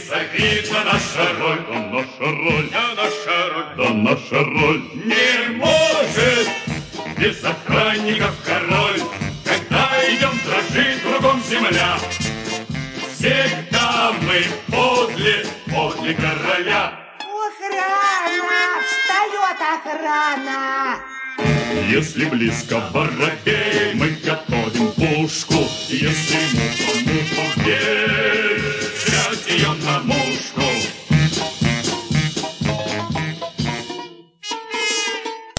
безобидна наша роль. Да наша роль, Да наша роль. да наша роль. Не может без охранников король. Когда идем, дрожит кругом земля. Всегда мы подле короля. Охрана! Встает охрана! Если близко воробей, мы готовим пушку. Если муха, муха,